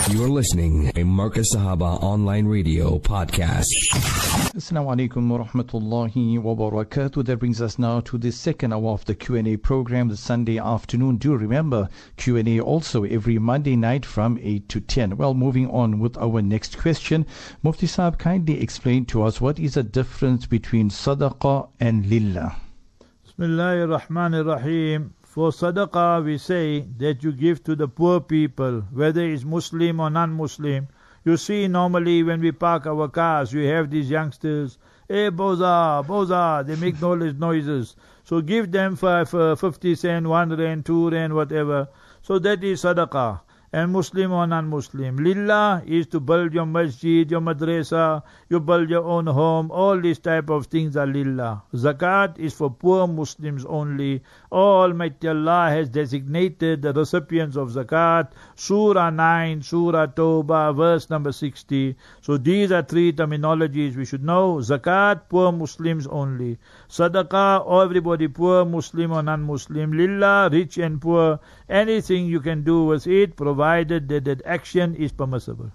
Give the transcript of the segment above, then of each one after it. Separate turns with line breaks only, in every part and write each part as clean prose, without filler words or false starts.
You're listening to Marcus Sahaba Online Radio Podcast.
Assalamu alaikum wa rahmatullahi wa barakatuh. That brings us now to the second hour of the Q&A program, the Sunday afternoon. Do remember, Q&A also every Monday night from 8 to 10. Well, moving on with our next question. Mufti Saab, kindly explain to us what is the difference between sadaqah and lillah.
Bismillahir Rahmanir Rahim. For sadaqah, we say that you give to the poor people, whether it's Muslim or non-Muslim. You see, normally when we park our cars, we have these youngsters, hey, boza, boza, they make all these noises. So give them for 50 cents, 1 rand, 2 rand, whatever. So that is sadaqah. And Muslim or non-Muslim. Lillah is to build your masjid, your madrasa, you build your own home. All these type of things are lillah. Zakat is for poor Muslims only. Almighty Allah has designated the recipients of zakat. Surah 9, Surah Tawbah, verse number 60. So these are three terminologies we should know. Zakat, poor Muslims only. Sadaqah, everybody poor, Muslim or non-Muslim. Lillah, rich and poor. Anything you can do with it, provided that that action is permissible.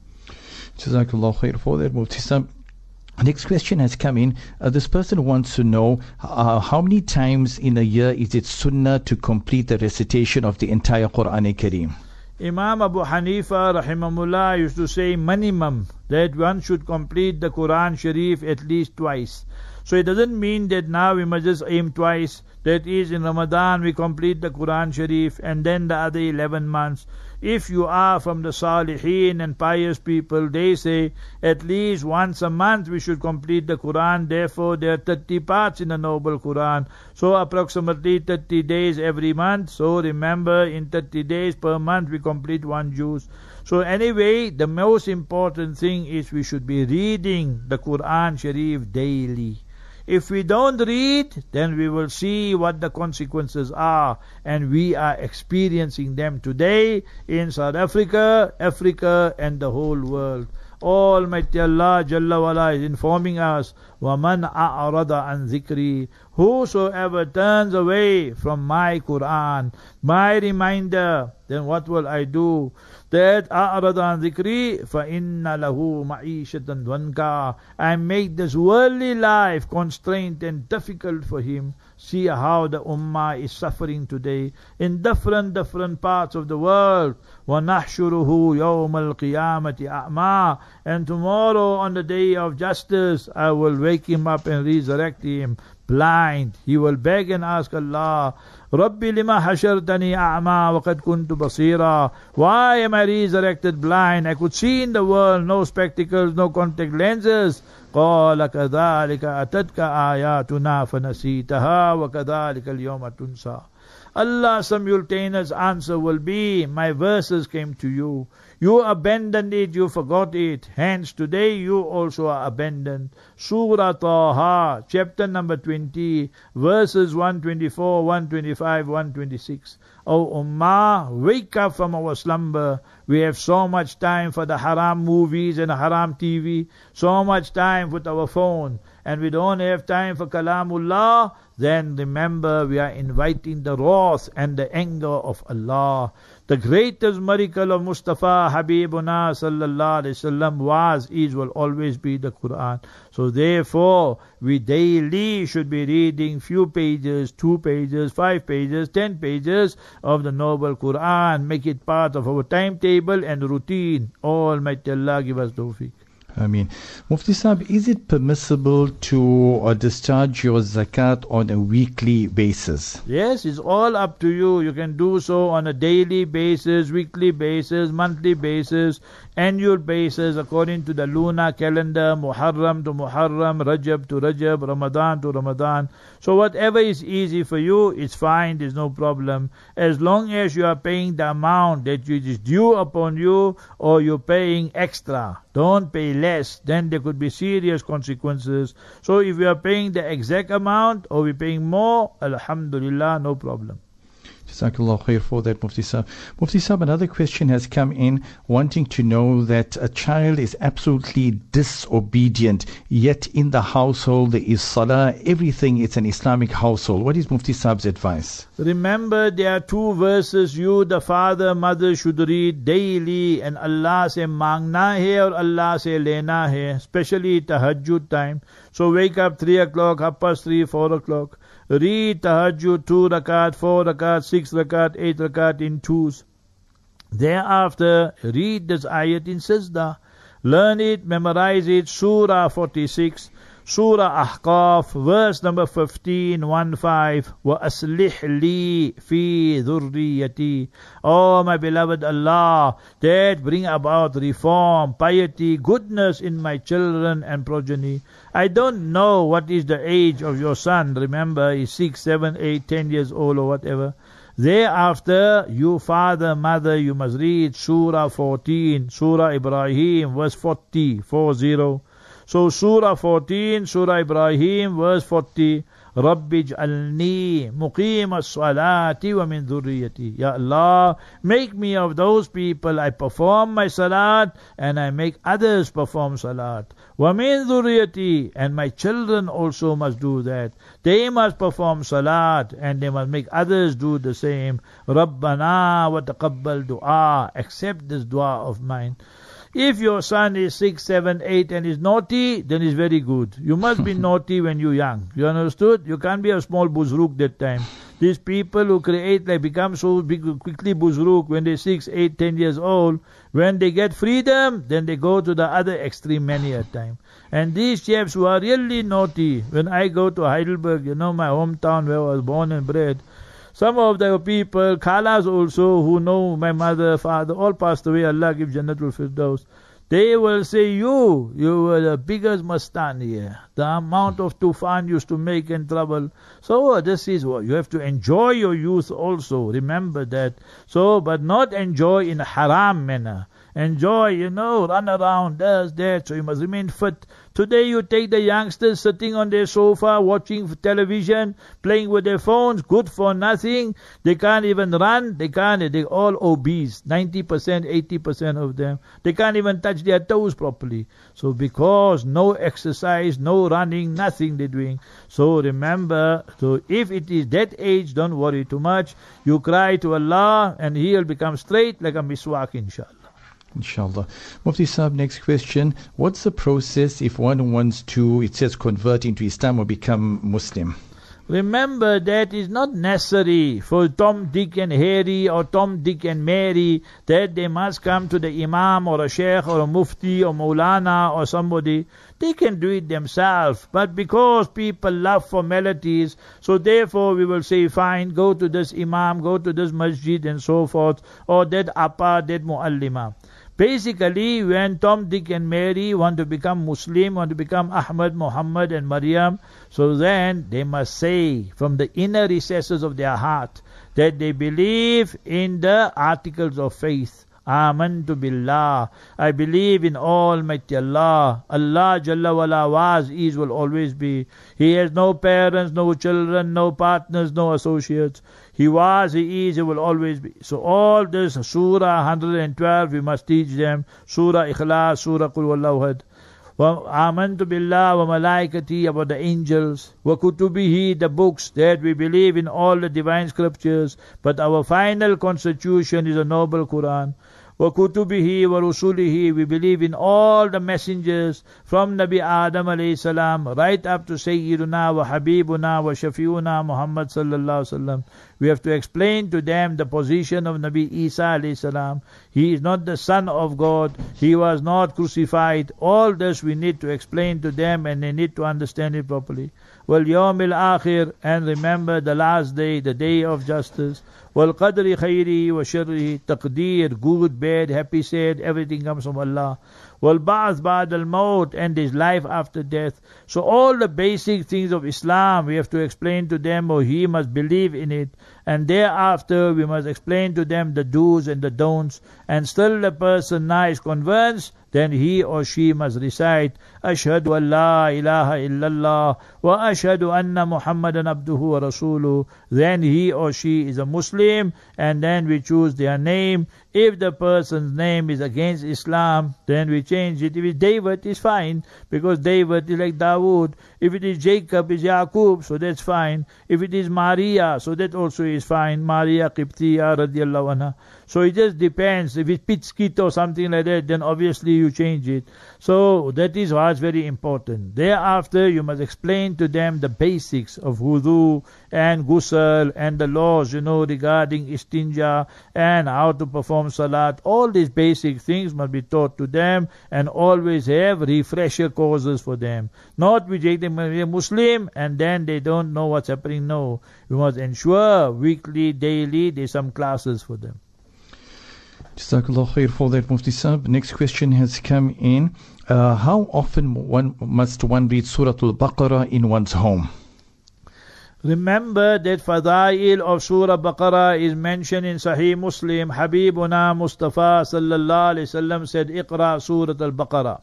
Jazakallah khair for that, Mufti Saab. Next question has come in. This person wants to know how many times in a year is it sunnah to complete the recitation of the entire Quran-e-Kareem?
Imam Abu Hanifa rahimahullah used to say minimum that one should complete the Quran Sharif at least twice. So it doesn't mean that now we must just aim twice. That is, in Ramadan we complete the Quran Sharif and then the other 11 months. If you are from the Salihin and pious people, they say at least once a month we should complete the Quran. Therefore there are 30 parts in the Noble Quran. So approximately 30 days every month. So remember, in 30 days per month we complete one juz. So anyway, the most important thing is we should be reading the Quran Sharif daily. If we don't read, then we will see what the consequences are. And we are experiencing them today in South Africa, Africa and the whole world. Almighty Allah Jalla wala is informing us, وَمَنْ أَعْرَضَ عَنْ ذِكْرِي, whosoever turns away from my Quran, my reminder, then what will I do? That أَعْرَضَ عَنْ ذِكْرِي فَإِنَّ لَهُ مَعِيشَةً ضَنْكَا, I make this worldly life constrained and difficult for him. See how the ummah is suffering today in different parts of the world. وَنَحْشُرُهُ يَوْمَ الْقِيَامَةِ أَعْمَى, and tomorrow on the day of justice I will wake him up and resurrect him blind. He will beg and ask Allah, Rabbi lima hashartani a'ma wa qad kuntu basira, why am I resurrected blind? I could see in the world, no spectacles, no contact lenses. قال كذلك أتتك آياتنا فنسيتها وكذلك اليوم تنسى. Allah's simultaneous answer will be, my verses came to you, you abandoned it, you forgot it, hence today you also are abandoned. Surah Taha, chapter number 20, verses 124, 125, 126. O Ummah, wake up from our slumber. We have so much time for the haram movies and haram TV, so much time with our phone, and we don't have time for Kalamullah. Then remember, we are inviting the wrath and the anger of Allah. The greatest miracle of Mustafa Habibuna sallallahu alaihi wasallam will always be the Quran. So therefore, we daily should be reading few pages, 2 pages, 5 pages, 10 pages of the Noble Quran. Make it part of our timetable and routine. Almighty Allah give us tawfiq.
I mean, Mufti Saab, is it permissible to discharge your zakat on a weekly basis?
Yes, it's all up to you. You can do so on a daily basis, weekly basis, monthly basis, annual basis, according to the lunar calendar, Muharram to Muharram, Rajab to Rajab, Ramadan to Ramadan. So whatever is easy for you, it's fine, there's no problem. As long as you are paying the amount that is due upon you, or you're paying extra. Don't pay less, then there could be serious consequences. So if we are paying the exact amount or we're paying more, alhamdulillah, no problem.
Jazakallah khair for that, Mufti Sahib. Mufti Sahib, another question has come in wanting to know that a child is absolutely disobedient, yet in the household there is salah, everything, it's an Islamic household. What is Mufti Sahib's advice?
Remember, there are two verses you, the father, mother, should read daily, and Allah say mangna hai or Allah say lena hai, especially tahajjud time. So wake up 3 o'clock, 3:30, 4 o'clock. Read tahajjud 2 rakat, 4 rakat, 6 rakat, 8 rakat in twos. Thereafter, read this ayat in sajda. Learn it, memorize it. Surah 46, Surah Ahqaf, verse number 15, 1-5. وَأَصْلِحْ لِي فِي ذُرِّيَّتِي. Oh, my beloved Allah, that bring about reform, piety, goodness in my children and progeny. I don't know what is the age of your son. Remember, he's 6, 7, 8, 10 years old or whatever. Thereafter, you father, mother, you must read Surah 14, Surah Ibrahim, verse 40, 40. So Surah 14, Surah Ibrahim, verse 40. Rabbi ja'alni muqim as-salati wa min dhurriyyati. Ya Allah, make me of those people, I perform my salat and I make others perform salat. Wa min dhurriyyati, and my children also must do that. They must perform salat and they must make others do the same. Rabbana wa taqabbal du'a. Accept this dua of mine. If your son is 6, 7, 8 and is naughty, then it's very good. You must be naughty when you're young. You understood? You can't be a small buzruk that time. These people who create, they become so big, quickly buzruk when they're 6, 8, 10 years old. When they get freedom, then they go to the other extreme many a time. And these chaps who are really naughty, when I go to Heidelberg, you know, my hometown where I was born and bred, some of the people, Khalas also, who know my mother, father, all passed away, Allah give Jannatul Firdaus. They will say, you were the biggest mastan here. The amount of tufan used to make and trouble. So this is what, you have to enjoy your youth also. Remember that. So, but not enjoy in a haram manner. Enjoy, run around, does that. So you must remain fit. Today you take the youngsters sitting on their sofa, watching television, playing with their phones, good for nothing. They can't even run. They're all obese. 90%, 80% of them. They can't even touch their toes properly. So because no exercise, no running, nothing they're doing. So remember, so if it is that age, don't worry too much. You cry to Allah and He'll become straight like a miswak, inshallah.
Inshallah. Mufti Sahib, next question. What's the process if one wants to, it says, convert into Islam or become Muslim?
Remember that is not necessary for Tom, Dick and Harry or Tom, Dick and Mary that they must come to the Imam or a Sheikh or a Mufti or Maulana or somebody. They can do it themselves. But because people love formalities, so therefore we will say, fine, go to this Imam, go to this Masjid and so forth, or that Appa, that Muallima. Basically, when Tom, Dick and Mary want to become Muslim, want to become Ahmad, Muhammad and Maryam, so then they must say from the inner recesses of their heart that they believe in the articles of faith. Amantu billah. I believe in Almighty Allah. Allah Jalla wala was, is, will always be. He has no parents, no children, no partners, no associates. He was, He is, He will always be. So all this, Surah 112, we must teach them. Surah Ikhlas, Surah Qul Wallahu Ahad. Amantu billah wa malaikati, about the angels. Wa kutubihi, the books, that we believe in all the divine scriptures. But our final constitution is a noble Quran. Wa kutubihi wa rusulihi, we believe in all the messengers from Nabi Adam alayhi salam right up to Sayyiduna wa Habibuna wa Shafiuna Muhammad sallallahu alaihi wasallam. We have to explain to them the position of Nabi Isa alayhi salam. He is not the son of God. He was not crucified. All this we need to explain to them and they need to understand it properly. Wal yawmil akhir, and remember the last day, the day of justice. Wal qadri khayri wa sharri, taqdeer, good, bad, happy, sad, everything comes from Allah. Wal ba'ath ba'd al maut, and there's life after death. So all the basic things of Islam we have to explain to them, or he must believe in it. And thereafter we must explain to them the do's and the don'ts. And still the person now is convinced then he or she must recite Ashhadu an la ilaha illallah wa ashhadu anna Muhammadan abduhu wa rasuluh. Then he or she is a Muslim, and then we choose their name. If the person's name is against Islam, then we change it. If it's David, it's fine, because David is like Dawood. If it is Jacob, it's Yaqub, so that's fine. If it is Maria, so that also is fine. Maria Qibtiya radiallahu anha. So it just depends. If it's Pitskit or something like that, then obviously you change it. So that is what's very important. Thereafter, you must explain to them the basics of wudu and ghusl and the laws, regarding istinja and how to perform salat. All these basic things must be taught to them, and always have refresher courses for them. Not we take them a Muslim and then they don't know what's happening. No. We must ensure weekly, daily, there's some classes for them.
Jazakallah khair for that, Mufti Sahib. Next question has come in. How often must one read Surah Al-Baqarah in one's home?
Remember that Fadail of Surah Baqarah is mentioned in Sahih Muslim. Habibuna Mustafa sallallahu alayhi wasallam said, Iqra Surah Al-Baqarah.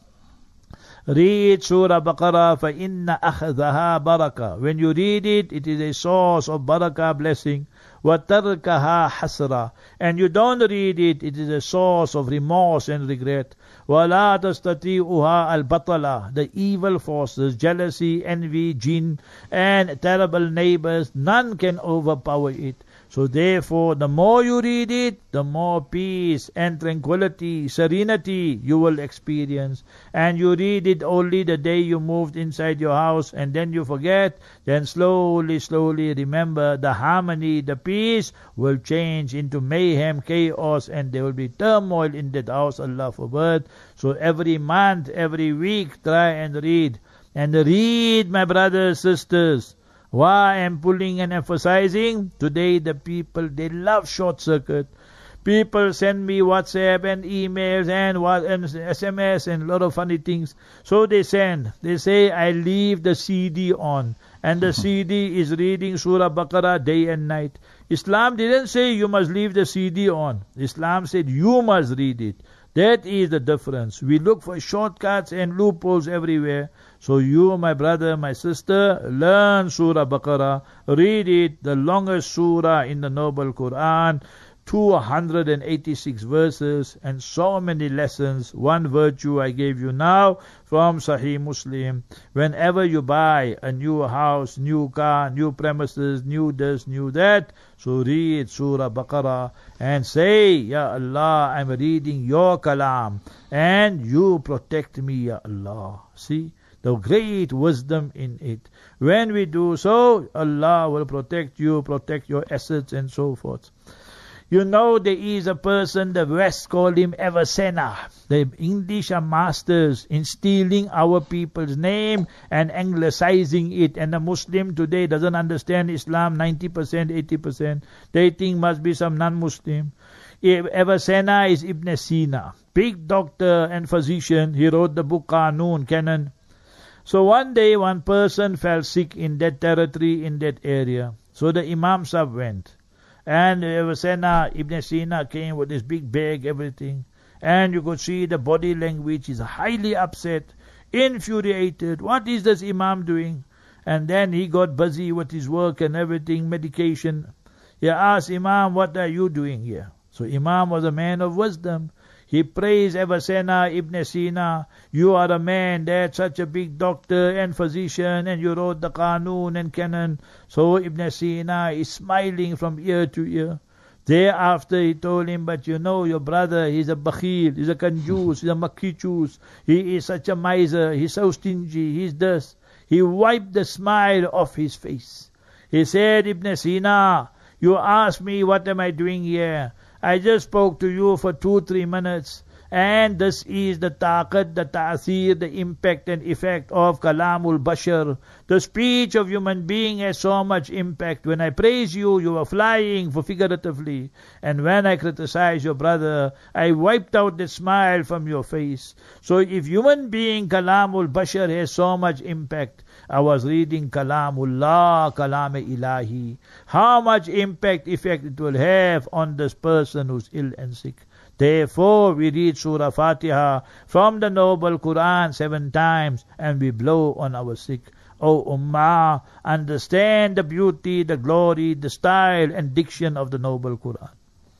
Read Surah Baqarah, فَإِنَّ أَخْذَهَا barakah. When you read it, it is a source of barakah, blessing. وَتَرْكَهَا حَسْرَةً. And you don't read it, it is a source of remorse and regret. وَلَا تَسْتَطِيعُهَا الْبَطَلَةِ. The evil forces, jealousy, envy, jinn, and terrible neighbors, none can overpower it. So therefore, the more you read it, the more peace and tranquility, serenity you will experience. And you read it only the day you moved inside your house, and then you forget, then slowly, slowly remember the harmony, the peace will change into mayhem, chaos, and there will be turmoil in that house, Allah forbid. So every month, every week, try and read. And read, my brothers, sisters. Why I'm pulling and emphasizing? Today the people, they love short circuit. People send me WhatsApp and emails and SMS and a lot of funny things. So they send. They say, I leave the CD on. And the CD is reading Surah Baqarah day and night. Islam didn't say you must leave the CD on. Islam said you must read it. That is the difference. We look for shortcuts and loopholes everywhere. So you, my brother, my sister, learn Surah Baqarah. Read it, the longest surah in the Noble Quran. 286 verses and so many lessons. One virtue I gave you now from Sahih Muslim. Whenever you buy a new house, new car, new premises, new this, new that, so read Surah Baqarah and say, Ya Allah, I'm reading your kalam and you protect me, Ya Allah. See the great wisdom in it. When we do so, Allah will protect you, protect your assets and so forth. You know, there is a person, the West called him Avicenna. The English are masters in stealing our people's name and anglicizing it. And the Muslim today doesn't understand Islam 90%, 80%. They think must be some non-Muslim. Avicenna is Ibn Sina, big doctor and physician. He wrote the book Qanun, Canon. So one day one person fell sick in that territory, in that area. So the Imam Sahib went. And Avicenna, Ibn Sina came with this big bag, everything. And you could see the body language is highly upset, infuriated. What is this Imam doing? And then he got busy with his work and everything, medication. He asked Imam, what are you doing here? So Imam was a man of wisdom. He praised Avicenna, Ibn Sina. You are a man that's such a big doctor and physician, and you wrote the Qanun and Canon. So Ibn Sina is smiling from ear to ear. Thereafter he told him, but you know your brother, he's a bakhil, he's a kanjus, he's a makichus. He is such a miser, he's so stingy, he's this. He wiped the smile off his face. He said, Ibn Sina, you asked me what am I doing here. I just spoke to you for 2-3 minutes. And this is the taqat, the ta'athir, the impact and effect of kalamul bashar. The speech of human being has so much impact. When I praise you, you are flying for figuratively. And when I criticize your brother, I wiped out the smile from your face. So if human being kalamul bashar has so much impact, I was reading kalamullah, kalam ilahi. How much impact, effect it will have on this person who's ill and sick. Therefore, we read Surah Fatiha from the Noble Quran 7 times and we blow on our sick. O Ummah, understand the beauty, the glory, the style and diction of the Noble Quran.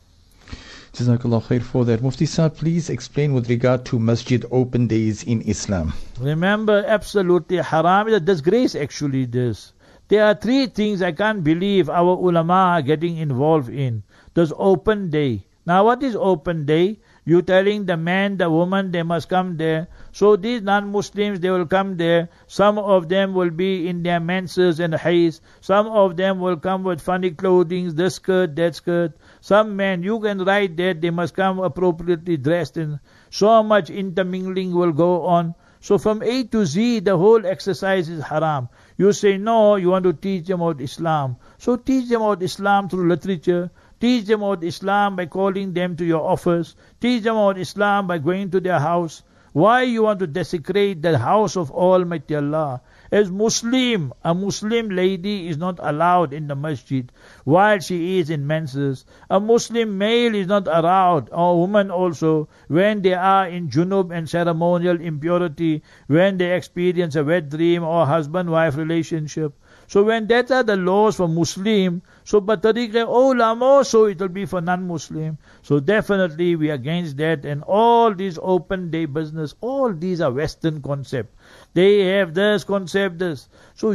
Jazakallah khair for that. Mufti Sahib, please explain with regard to masjid open days in Islam.
Remember, absolutely haram is a disgrace actually this. There are 3 things I can't believe our ulama are getting involved in. This open day. Now what is open day? You telling the man, the woman, they must come there. So these non-Muslims, they will come there. Some of them will be in their menses and hais. Some of them will come with funny clothing, this skirt, that skirt. Some men, you can write that they must come appropriately dressed, and so much intermingling will go on. So from A to Z, the whole exercise is haram. You say no, you want to teach them about Islam. So teach them about Islam through literature. Teach them about Islam by calling them to your office. Teach them about Islam by going to their house. Why you want to desecrate the house of Almighty Allah? As Muslim, a Muslim lady is not allowed in the masjid while she is in menses. A Muslim male is not allowed, or woman also, when they are in junub and ceremonial impurity, when they experience a wet dream or husband-wife relationship. So when that are the laws for Muslim, so but tariq ulama, so it will be for non-Muslim. So definitely we are against that, and all these open day business, all these are Western concept. They have this concept, this. So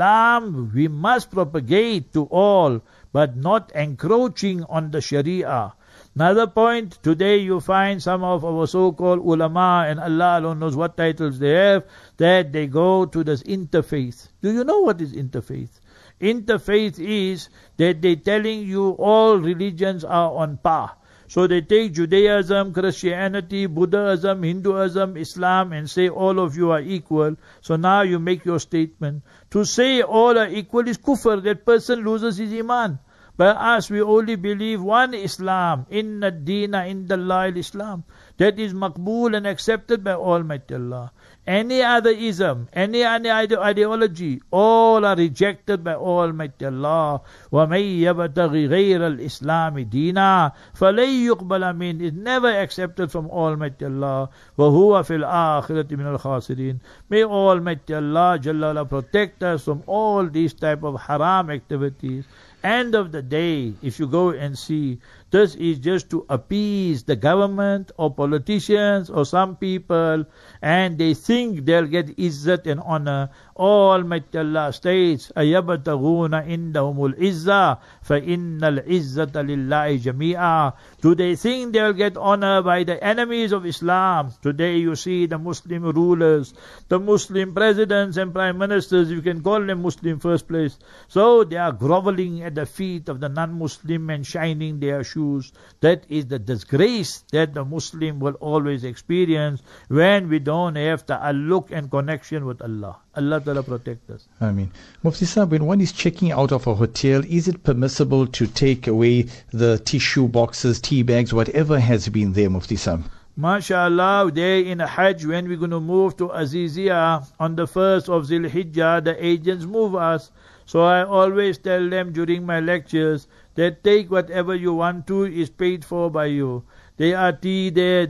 Islam we must propagate to all, but not encroaching on the Sharia. Another point, today you find some of our so-called ulama, and Allah alone knows what titles they have, that they go to this interfaith. Do you know what is interfaith? Interfaith is that they telling you all religions are on par. So they take Judaism, Christianity, Buddhism, Hinduism, Islam and say all of you are equal. So now you make your statement. To say all are equal is kufr. That person loses his iman. By us, we only believe one Islam. Inna ad-deena indallahi al-Islam. That is maqbool and accepted by Almighty Allah. Any other ism, any ideology, all are rejected by Almighty Allah. وَمَن يَبْتَغِ غَيْرَ الْإِسْلَامِ دِينًا فَلَن يُقْبَلَ مِنْهُ. It's never accepted from Almighty Allah. وَهُوَ فِي الْآخِرَةِ مِنَ الْخَاسِرِينَ. May Almighty Allah Jalla Allah protect us from all these type of haram activities. End of the day, if you go and see, this is just to appease the government or politicians or some people, and they think they'll get izzat and honor. Almighty Allah states, أَيَبْتَغُونَ إِنَّهُمُ الْإِزَّةَ فَإِنَّ الْإِزَّةَ لِلَّهِ جَمِيعًا. Do they think they'll get honor by the enemies of Islam? Today you see the Muslim rulers, the Muslim presidents and prime ministers, you can call them Muslim first place. So they are groveling at the feet of the non-Muslim and shining their shoes. That is the disgrace that the Muslim will always experience when we don't have ta'alluq and connection with Allah. Allah Ta'ala protect us.
Ameen. Mufti Sahib, when one is checking out of a hotel, is it permissible to take away the tissue boxes, tea bags, whatever has been there, Mufti Sahib?
MashaAllah, there in Hajj, when we're going to move to Aziziyah on the 1st of Zil Hijjah, the agents move us. So I always tell them during my lectures that take whatever you want to, is paid for by you. There are tea there,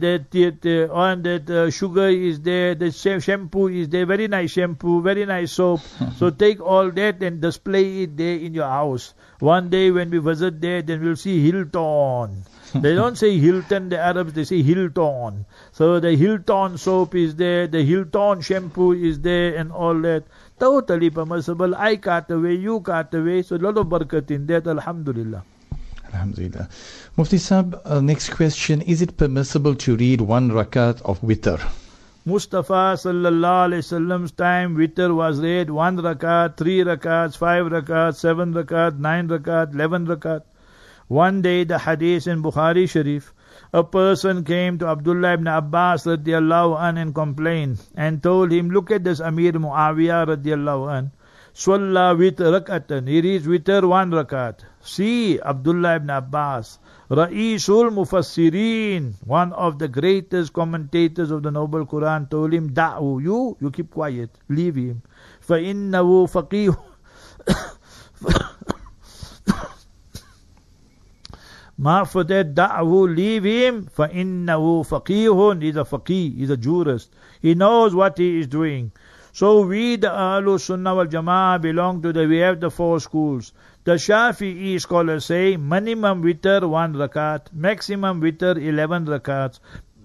that sugar is there, the shampoo is there, very nice shampoo, very nice soap. So take all that and display it there in your house. One day when we visit there, then we'll see Hilton. They don't say Hilton, the Arabs, they say Hilton. So the Hilton soap is there, the Hilton shampoo is there and all that. Totally permissible. I cut away, you cut away. So a lot of barakat in that, alhamdulillah.
Alhamdulillah. Mufti Sahib, next question. Is it permissible to read 1 rakat of witr?
Mustafa sallallahu alayhi wasallam's time, witr was read 1 rakat, 3 rakats, 5 rakats, 7 rakat, 9 rakat, 11 rakat. One day the hadith in Bukhari Sharif, a person came to Abdullah ibn Abbas radiallahu an and complained and told him, look at this Amir Muawiyah radiallahu an. Swalla witr rakatan. He reads witr 1 rakat. See, Abdullah ibn Abbas, Ra'isul Mufassirin, one of the greatest commentators of the Noble Quran, told him, Da'u, you keep quiet, leave him. فَإِنَّهُ فَقِيهٌ Ma for that, da'hu, leave him, فَإِنَّهُ فَقِيهٌ, he's a faqih, he's a jurist. He knows what he is doing. So we, the Ahlul Sunnah wal Jama'ah, belong to we have the four schools. The Shafi'i scholars say, minimum witr 1 rakat, maximum witr 11 rakats.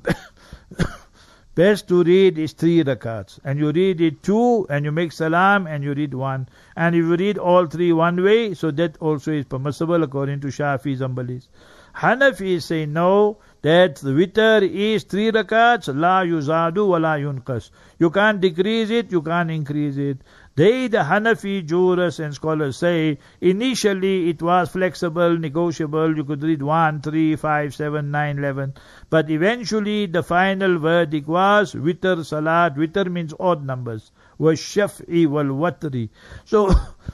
Best to read is 3 rakats. And you read it 2, and you make salam, and you read 1. And if you read all 3 one way, so that also is permissible according to Shafi'is and Hanbalis. Hanafis say no, that the witr is 3 rakats, la yuzadu wa la yunqas. You can't decrease it, you can't increase it. They, the Hanafi jurists and scholars say, initially it was flexible, negotiable, you could read 1, 3, 5, 7, 9, 11. But eventually the final verdict was witr salat. Witr means odd numbers. Was shaf'i wal watri. So,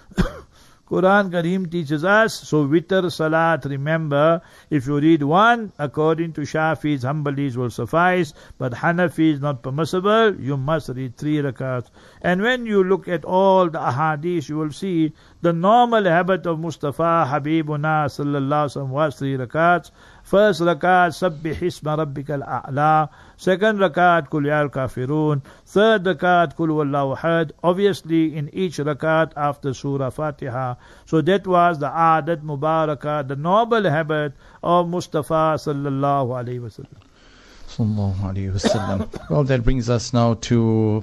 Quran Kareem teaches us, so witr salat, remember, if you read 1, according to Shafi'is, Hanbalis will suffice, but Hanafi is not permissible, you must read 3 rakats. And when you look at all the ahadith, you will see the normal habit of Mustafa Habibuna sallallahu alaihi wasallam was 3 rakats. First rakat, Sabbih Isma Rabbikal A'la. Second rakat, Kul Ya Al-Kafirun. Third rakat, Kul Wallahu Ahad. Obviously, in each rakat after Surah Fatiha. So that was the Adat Mubarakah, the noble habit of Mustafa sallallahu alaihi wasallam.
Sallallahu Alaihi Wasallam. Well, that brings us now to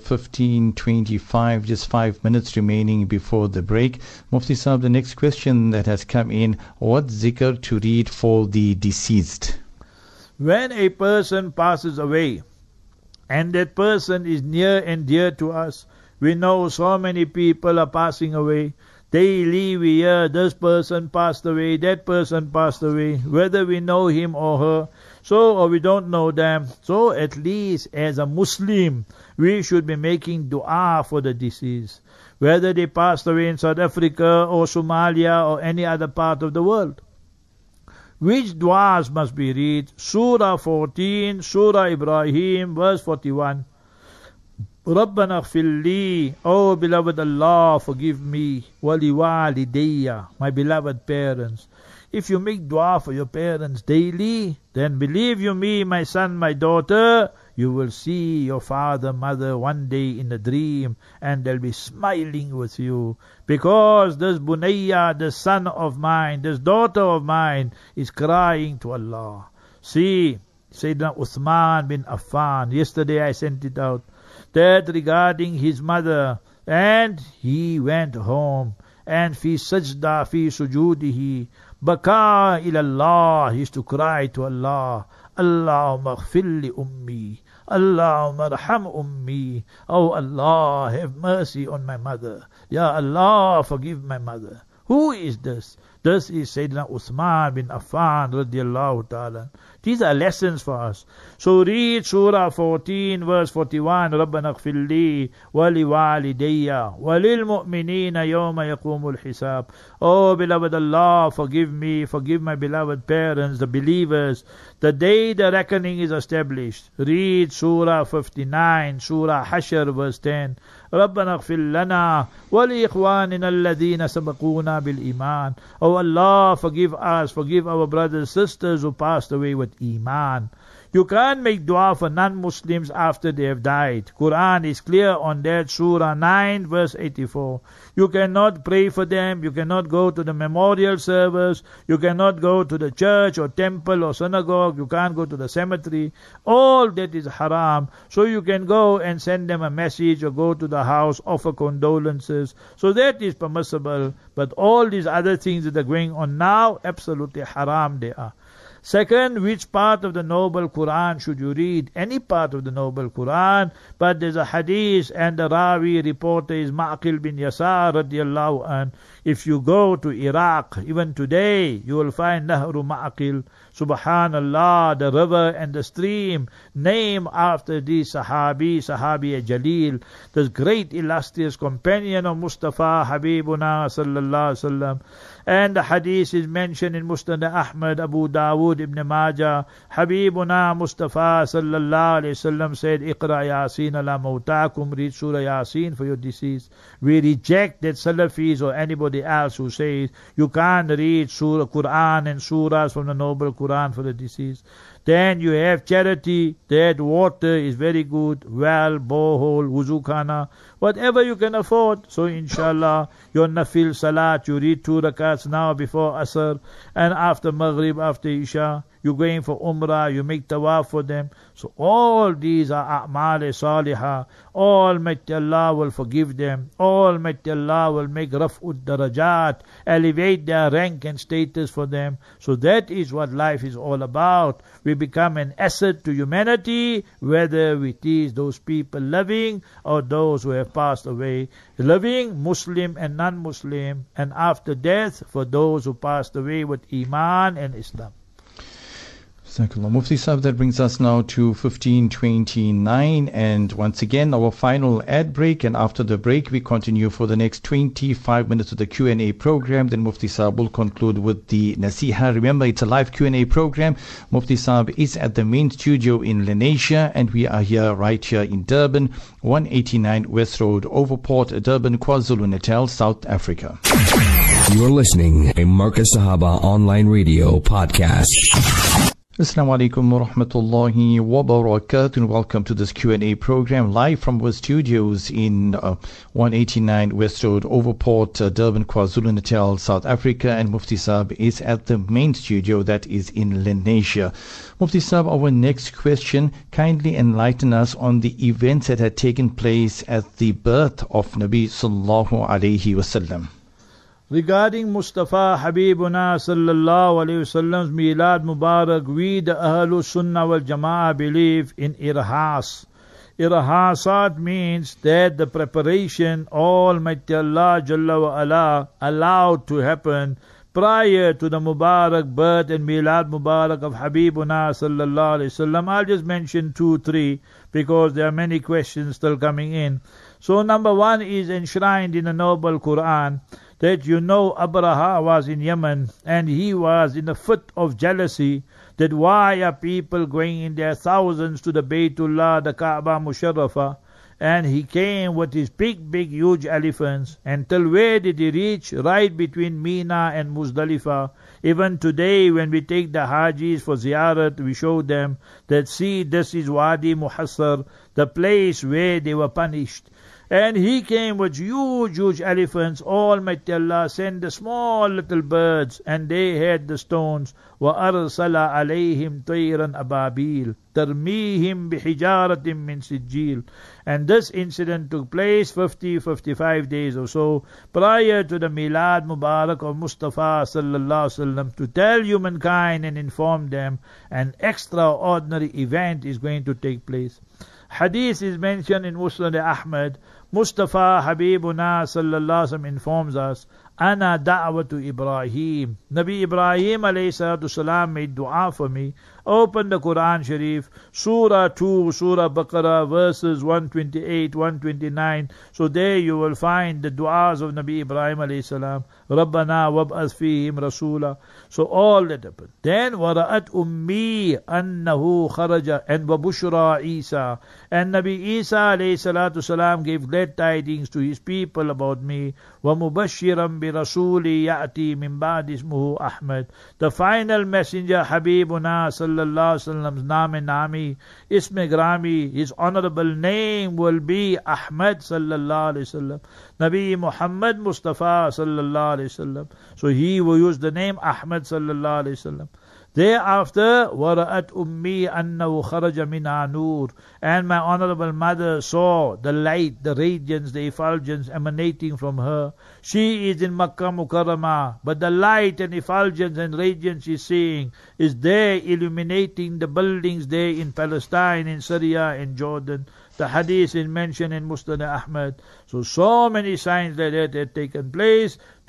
15:25, just 5 minutes remaining before the break. Mufti Sahib, the next question that has come in, what zikr to read for the deceased?
When a person passes away, and that person is near and dear to us, we know so many people are passing away. Daily we hear this person passed away, that person passed away, whether we know him or her, so or we don't know them. So at least as a Muslim, we should be making dua for the deceased, whether they passed away in South Africa or Somalia or any other part of the world. Which duas must be read? Surah 14, Surah Ibrahim, verse 41. Rabbana ighfir li, oh beloved Allah, forgive me, wali walidayya, my beloved parents. If you make dua for your parents daily, then believe you me, my son, my daughter, you will see your father, mother one day in a dream, and they'll be smiling with you. Because this bunayya, this son of mine, this daughter of mine, is crying to Allah. See, Sayyidina Uthman bin Affan, yesterday I sent it out, that regarding his mother, and he went home, and fi sajda fi sujudihi, baka ilallah, he used to cry to Allah, Allahumma ighfir li ummi, Allahumma arham ummi, oh Allah, have mercy on my mother, Ya Allah, forgive my mother. Who is this? This is Sayyidina Uthman bin Affan radiallahu ta'ala. These are lessons for us. So read Surah 14 verse 41. Rabbana ighfir li wa li walidayya wa lil mu'minina yawma yaqumul hisab. Oh beloved Allah, forgive me, forgive my beloved parents, the believers, the day the reckoning is established. Read Surah 59, Surah Hashr verse 10. رَبَّنَا اغْفِرْ لَنَا وَلِإِخْوَانِنَا الَّذِينَ سَبَقُونَا بِالْإِيمَانِ. Oh Allah, forgive us, forgive our brothers and sisters who passed away with Iman. You can't make dua for non-Muslims after they have died. Quran is clear on that. Surah 9 verse 84. You cannot pray for them. You cannot go to the memorial service. You cannot go to the church or temple or synagogue. You can't go to the cemetery. All that is haram. So you can go and send them a message or go to the house, offer condolences. So that is permissible. But all these other things that are going on now, absolutely haram they are. Second, which part of the Noble Quran should you read? Any part of the Noble Quran, but there's a hadith and the Rawi reporter is Ma'qil bin Yasar radiallahu an. If you go to Iraq, even today, you will find Nahru Ma'qil, Subhanallah, the river and the stream, named after the Sahabi Jalil, this great illustrious companion of Mustafa Habibuna sallallahu alaihi wasallam. And the hadith is mentioned in Musnad Ahmad, Abu Dawood, Ibn Majah. Habibuna Mustafa sallallahu alayhi wasallam said, Iqra Yasin ala mawtakum, read Surah Yasin for your deceased. We reject that Salafis or anybody else who says you can't read Surah Quran and surahs from the noble Quran for the deceased. Then you have charity, that water is very good, well, borehole, wuzu khana, whatever you can afford. So inshallah, your nafil salat, you read 2 rakats now before Asr, and after Maghrib, after Isha, you're going for Umrah, you make tawaf for them. So all these are a'mal salihah. Almighty Allah will forgive them. Almighty Allah will make raf'ud darajat, elevate their rank and status for them. So that is what life is all about. We become an asset to humanity, whether it is those people living or those who have passed away. Living, Muslim and non-Muslim, and after death, for those who passed away with Iman and Islam.
Jazakallah. Mufti Sahib, that brings us now to 15:29, and once again our final ad break, and after the break we continue for the next 25 minutes of the Q&A program. Then Mufti Sahib will conclude with the Nasiha. Remember, it's a live Q&A program. Mufti Sahib is at the main studio in Lenasia, and we are here right here in Durban, 189 West Road, Overport, Durban, KwaZulu-Natal, South Africa.
You're listening to Marcus Sahaba Online Radio Podcast.
Assalamu alaikum wa rahmatullahi wa barakatuh, and welcome to this Q&A program live from our studios in 189 West Road, Overport, Durban, KwaZulu-Natal, South Africa, and Mufti Sahib is at the main studio that is in Lenasia. Mufti Sahib, our next question, kindly enlighten us on the events that had taken place at the birth of Nabi sallallahu alayhi wasallam.
Regarding Mustafa Habibuna sallallahu alayhi wasallam's Milad Mubarak, we the Ahlul Sunnah wal Jama'ah believe in Irhas. Irhasat means that the preparation Almighty Allah Jalla wa Ala allowed to happen prior to the Mubarak birth and Milad Mubarak of Habibuna sallallahu alayhi wasallam. I'll just mention 2-3 because there are many questions still coming in. So number 1 is enshrined in the noble Quran, that you know Abraha was in Yemen and he was in a fit of jealousy that why are people going in their thousands to the Baytullah, the Kaaba Musharrafah, and he came with his big huge elephants, and till where did he reach? Right between Mina and Muzdalifah. Even today when we take the Hajis for ziyarat, we show them that see, this is Wadi Muhassar, the place where they were punished. And he came with huge elephants. Almighty Allah sent the small little birds, and they had the stones. وَأَرْسَلَ عَلَيْهِمْ طَيْرًا أَبَابِيلَ تَرْمِيهِمْ بِحِجَارَةٍ مِّن سِجِّيلٍ. And this incident took place 55 days or so prior to the Milad Mubarak of Mustafa sallallahu alaihi wasallam, to tell humankind and inform them an extraordinary event is going to take place. Hadith is mentioned in Musnad Ahmad. Mustafa Habibuna sallallahu alaihi wasallam informs us, Ana da'watu Ibrahim. Nabi Ibrahim alayhi salatu salam made dua for me. Open the Quran Sharif, Surah 2, Surah Baqarah, verses 128, 129. So there you will find the du'as of Nabi Ibrahim alayhi salam. Rabbana wab'ath fihim rasula. So all that happened. Then wara'at ummi annahu kharaja, and wabushra Isa. And Nabi Isa alayhi salatu salam gave glad tidings to his people about me. Wa mubashiran bi rasuli ya'ti min ba'd ismuhu Ahmad. The final messenger Habibuna sallallahu alaihi wasallam's name nami, isme grami, his honorable name will be Ahmad sallallahu alaihi wasallam. Nabi Muhammad Mustafa sallallahu alaihi wasallam. So he will use the name Ahmad sallallahu alaihi wasallam. Thereafter, وَرَأَتْ أُمِّي أَنَّهُ خَرَجَ مِنْهَا نُورٌ. And my honorable mother saw the light, the radiance, the effulgence emanating from her. She is in Makkah Mukarramah, but the light and effulgence and radiance she's seeing is there illuminating the buildings there in Palestine, in Syria, in Jordan. The hadith is mentioned in Musnad Ahmad. So many signs like that had taken place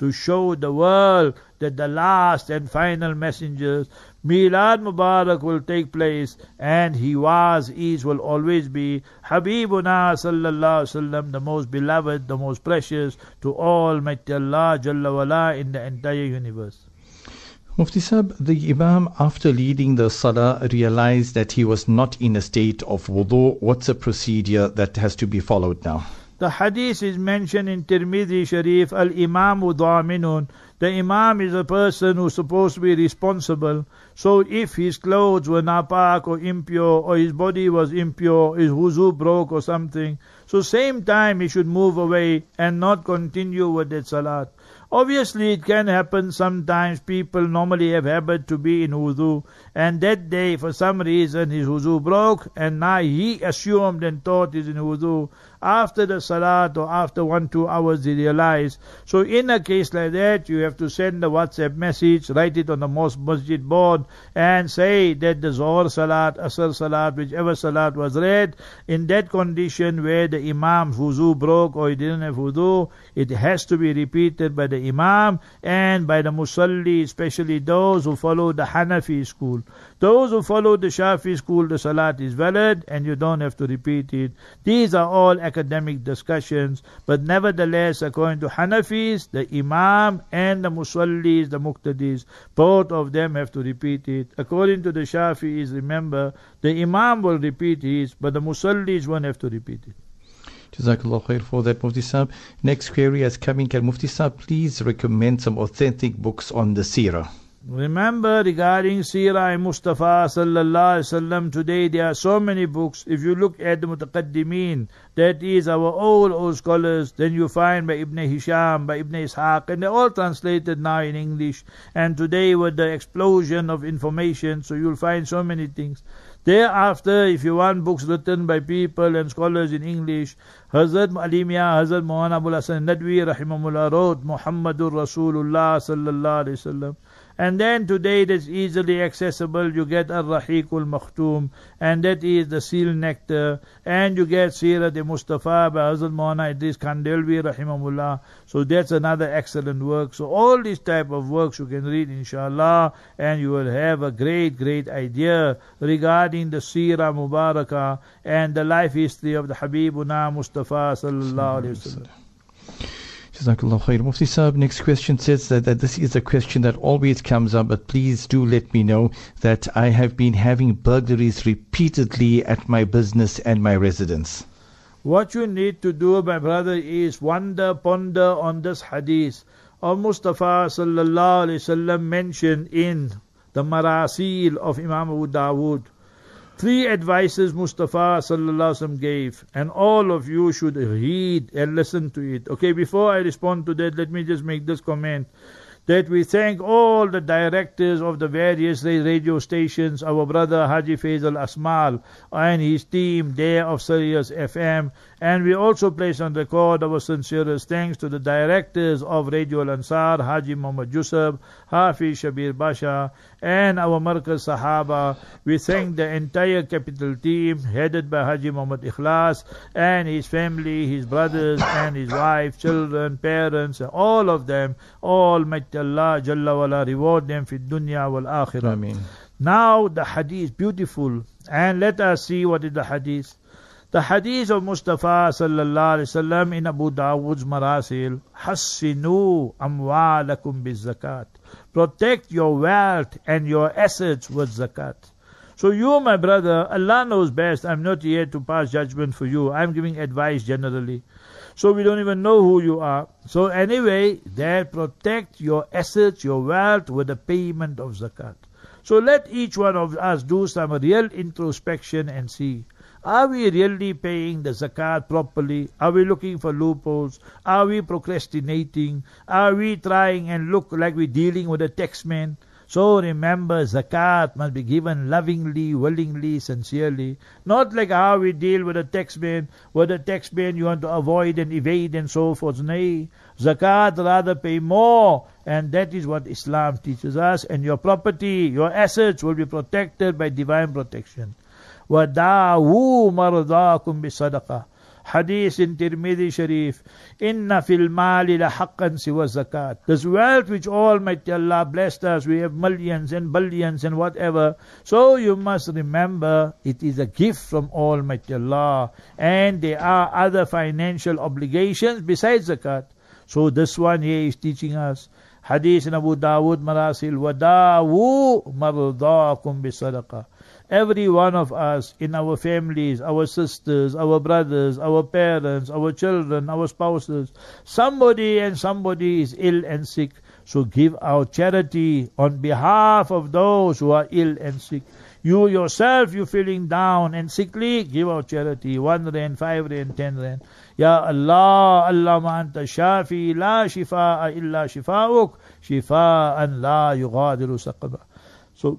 to show the world that the last and final messengers, Milad Mubarak, will take place, and he was, is, will always be Habibuna sallallahu alaihi wasallam, the most beloved, the most precious to Almighty Allah Jalla wala in the entire universe.
Mufti Sahib, the Imam, after leading the Salah, realized that he was not in a state of wudu. What's the procedure that has to be followed now?
The hadith is mentioned in Tirmidhi Sharif, Al-Imamu Dhaminun. The Imam is a person who's supposed to be responsible. So if his clothes were napak or impure, or his body was impure, his wuzu broke or something, so same time he should move away and not continue with that salat. Obviously it can happen sometimes. People normally have habit to be in wudu, and that day for some reason his wudu broke, and now he assumed and thought he's in wudu. After the salat or after 1-2 hours he realized. So in a case like that, you have to send a WhatsApp message, write it on the masjid board, and say that the Zohar salat, Asr salat, whichever salat was read, in that condition where the Imam's wudu broke or he didn't have wudu, it has to be repeated by the Imam and by the Musalli, especially those who follow the Hanafi school. Those who follow the Shafi school, the salat is valid and you don't have to repeat it. These are all academic discussions, but nevertheless, according to Hanafis, the Imam and the Musallis, the Muqtadis, both of them have to repeat it. According to the Shafis, remember, the Imam will repeat his, but the Musallis won't have to repeat it.
Jazakallah khair for that, Mufti Sahib. Next query has come in. Can Mufti Sahib please recommend some authentic books on the Seerah?
Remember, regarding Seerah Mustafa sallallahu alaihi wasallam, today there are so many books. If you look at the Mutaqaddimeen, that is our old scholars, then you find by Ibn Hisham, by Ibn Ishaq, and they're all translated now in English. And today with the explosion of information, so you'll find so many things. Thereafter, if you want books written by people and scholars in English, Hazrat Alimia, Hazrat Muhammad Abul Hasan Nadwi rahimahullah wrote Muhammadur Rasulullah sallallahu alaihi wasallam. And then today it is easily accessible. You get Ar-Rahiqul Makhtoom, and that is the seal nectar, and you get Sirat Mustafa by Hazrat Maulana Idris Khandelwi rahimahullah. So that's another excellent work. So all these type of works you can read inshallah, and you will have a great idea regarding the Seerah Mubarakah and the life history of the Habibuna Mustafa sallallahu alaihi wasallam.
Jazakallah khair. Mufti Sahib, next question says that this is a question that always comes up, but please do let me know that I have been having burglaries repeatedly at my business and my residence.
What you need to do, my brother, is ponder on this hadith of Mustafa sallallahu alaihi wasallam mentioned in the Marasil of Imam Abu Dawood. 3 advices Mustafa sallallahu alaihi wasallam gave, and all of you should read and listen to it. Okay, before I respond to that, let me just make this comment, that we thank all the directors of the various radio stations, our brother Haji Faisal Asmal and his team there of Sirius FM, and we also place on record our sincerest thanks to the directors of Radio Al-Ansar, Haji Muhammad Yusuf, Hafiz Shabir Basha, and our Markaz Sahaba. We thank the entire capital team headed by Haji Muhammad Ikhlas and his family, his brothers and his wife, children, parents, and all of them. Almighty Allah Jalla wala reward them fi dunya wal akhirah.
Ameen.
Now the hadith, beautiful, and let us see what is the hadith. The hadith of Mustafa sallallahu alaihi wasallam in Abu Dawood's Marasil, Hassinu amwalakum biz zakat. Protect your wealth and your assets with zakat. So you, my brother, Allah knows best. I'm not here to pass judgment for you. I'm giving advice generally. So we don't even know who you are. So anyway, that protect your assets, your wealth with the payment of zakat. So let each one of us do some real introspection and see. Are we really paying the zakat properly? Are we looking for loopholes? Are we procrastinating? Are we trying and look like we're dealing with a taxman? So remember, zakat must be given lovingly, willingly, sincerely. Not like how we deal with a taxman. With a taxman you want to avoid and evade and so forth. Nay, zakat rather pay more. And that is what Islam teaches us. And your property, your assets will be protected by divine protection. وَدَعُوا مَرْضَاكُمْ بِصَدَقَةٍ. Hadith in Tirmidhi Sharif. Inna fil mali la haqqan siwa zakat. This wealth which Almighty Allah blessed us, we have millions and billions and whatever. So you must remember it is a gift from Almighty Allah. And there are other financial obligations besides zakat. So this one here is teaching us. Hadith in Abu Dawood Marasil. Wadawu mardakum bisadaqah. Every one of us in our families, our sisters, our brothers, our parents, our children, our spouses, somebody is ill and sick. So give out charity on behalf of those who are ill and sick. You yourself, you feeling down and sickly, give out charity. 1 rand, 5 rand, 10 rand. Ya Allah, Allahumma anta shafi, la shifaa illa shifa'uk, shifa'an la yughadiru saqaba. So,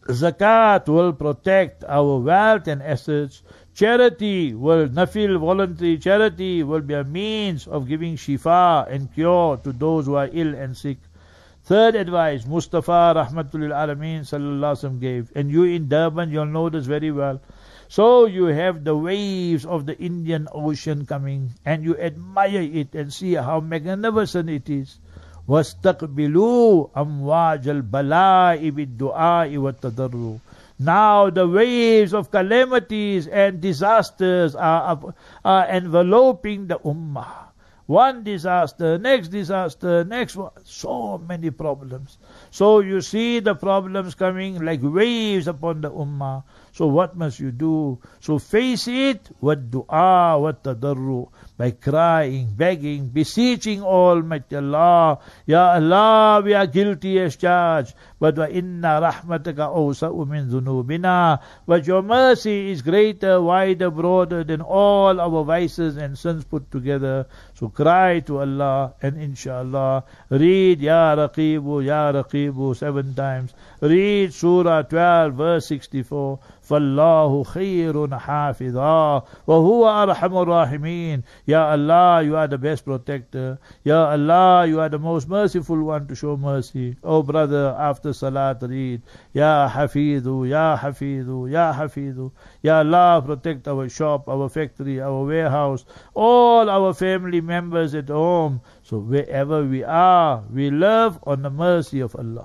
zakat will protect our wealth and assets. Charity will, nafil, voluntary charity will be a means of giving shifa and cure to those who are ill and sick. Third advice, Mustafa Rahmatul Alameen Sallallahu Alaihi Wasallam gave. And you in Durban, you'll know this very well. So you have the waves of the Indian Ocean coming, and you admire it and see how magnificent it is. وَاسْتَقْبِلُوا أَمْوَاجَ الْبَلَاءِ بِالدُّعَاءِ وَالتَّضَرُّعِ. Now the waves of calamities and disasters are enveloping the ummah. One disaster, next one. So many problems. So you see the problems coming like waves upon the ummah. So what must you do? So face it with dua, with tadarru, by crying, begging, beseeching Almighty Allah. Ya Allah, we are guilty as charged, but wa inna rahmataka awsa'u min dhunubina. But your mercy is greater, wider, broader than all our vices and sins put together. So cry to Allah, and inshallah read Ya Raqibu 7 times. Read Surah 12 verse 64. فَاللَّهُ خَيْرٌ حَافِظًا وَهُوَ أَرْحَمُ الرَّاحِمِينَ. Ya Allah, you are the best protector. Ya Allah, you are the most merciful one to show mercy. Oh brother, after Salat read Ya Hafidhu, Ya Hafidhu, Ya Hafidhu. Ya Allah, protect our shop, our factory, our warehouse, all our family members at home. So wherever we are, we live on the mercy of Allah.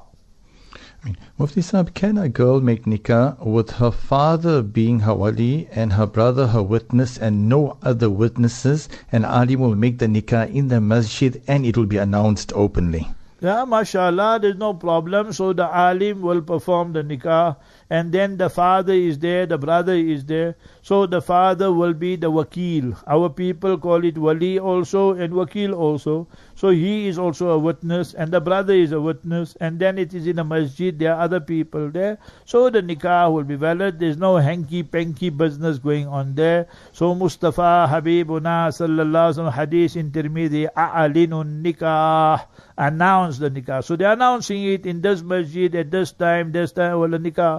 Mufti Sahib, can a girl make nikah with her father being her wali and her brother her witness and no other witnesses, and alim will make the nikah in the masjid and it will be announced openly?
Yeah, mashallah, there's no problem. So the alim will perform the nikah, and then the father is there, the brother is there. So the father will be the wakil. Our people call it wali also and wakil also. So he is also a witness, and the brother is a witness, and then it is in a masjid, there are other people there. So the nikah will be valid. There's no hanky-panky business going on there. So Mustafa Habibuna Sallallahu Alaihi Wasallam hadith in Tirmidhi, a'alinun nikah, announce the nikah. So they're announcing it in this masjid at this time, well, the nikah.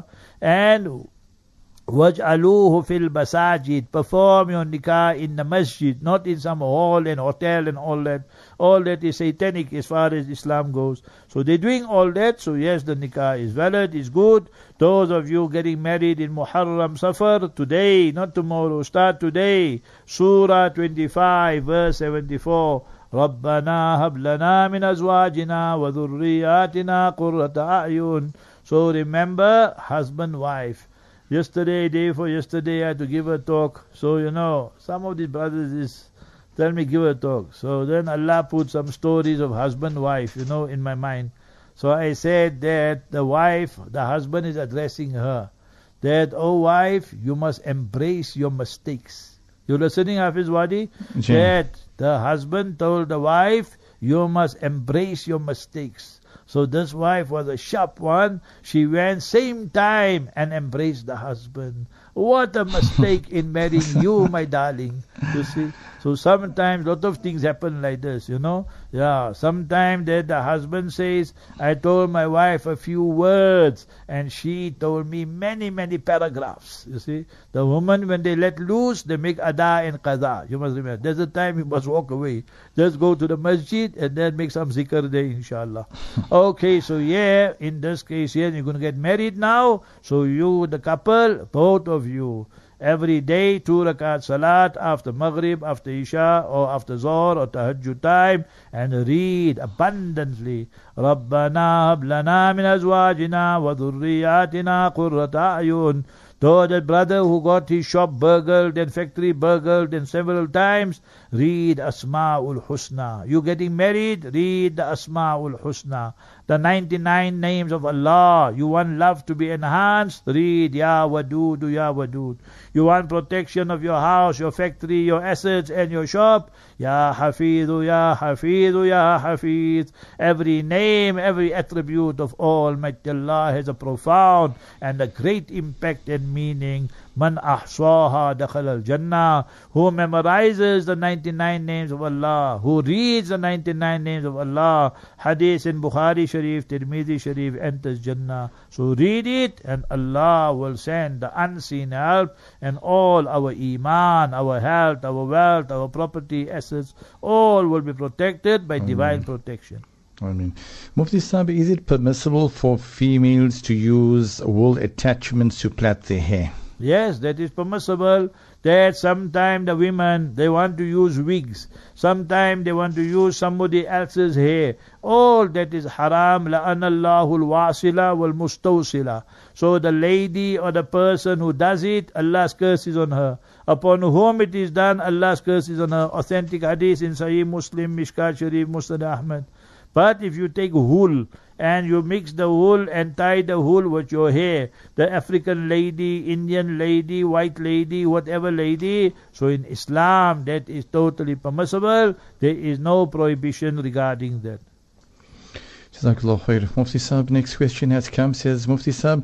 And وَجْعَلُوهُ فِي الْمَسَاجِدِ, perform your nikah in the masjid, not in some hall and hotel and all that. All that is satanic as far as Islam goes. So they're doing all that. So yes, the nikah is valid, is good. Those of you getting married in Muharram Safar, today, not tomorrow, start today. Surah 25 verse 74. رَبَّنَا هَبْ لَنَا مِنْ أَزْوَاجِنَا وَذُرِّيَّاتِنَا قُرَّةَ أَعْيُنٍ. So remember, husband, wife. Yesterday, day for yesterday, I had to give a talk. So, some of the brothers tell me give a talk. So then Allah put some stories of husband, wife, in my mind. So I said that the husband is addressing her. That, oh wife, you must embrace your mistakes. You listening, Hafiz Wadi? That the husband told the wife, you must embrace your mistakes. So this wife was a sharp one. She went same time and embraced the husband. What a mistake in marrying you, my darling. You see? So sometimes lot of things happen like this, Yeah, sometimes that the husband says, I told my wife a few words and she told me many, many paragraphs. You see? The woman, when they let loose, they make ada and qada. You must remember. There's a time you must walk away. Just go to the masjid and then make some zikr there, inshallah. Okay, so in this case here, you're going to get married now. So you, the couple, both of you, Every day, 2 rakat salat after Maghrib, after Isha, or after Zohr, or Tahajjud time, and read abundantly. رَبَّنَا هَبْ لَنَا مِنْ أَزْوَاجِنَا وَذُرِّيَّاتِنَا قُرَّةَ أَعْيُنٍ. To that brother who got his shop burgled and factory burgled and several times, read Asma'ul Husna. You getting married? Read the Asma'ul Husna. The 99 names of Allah. You want love to be enhanced? Read Ya Wadud, Ya Wadud. You want protection of your house, your factory, your assets and your shop? Ya Hafidu, Ya Hafidu, Ya Hafiz. Every name, every attribute of Almighty Allah has a profound and a great impact and meaning. Man ahsaha dakhal al-jannah. Who memorizes the 99 names of Allah, who reads the 99 names of Allah, hadith in Bukhari Sharif, Tirmidhi Sharif, enters Jannah. So read it and Allah will send the unseen help, and all our iman, our health, our wealth, our property, assets, all will be protected by divine protection.
I mean, Mufti Sahib, is it permissible for females to use wool attachments to plait their hair?
Yes, that is permissible. That sometimes the women, they want to use wigs. Sometimes they want to use somebody else's hair. All that is haram. La'anallahu al-wasila wal-mustawsila. So the lady or the person who does it, Allah's curse is on her. Upon whom it is done, Allah's curse is on her. Authentic hadith in Sahih Muslim, Mishkat Sharif, Musnad Ahmad. But if you take wool and you mix the wool and tie the wool with your hair, the African lady, Indian lady, white lady, whatever lady, so in Islam that is totally permissible. There is no prohibition regarding that.
Jazakallah khair. Mufti Sahib, next question has come, says Mufti Sahib,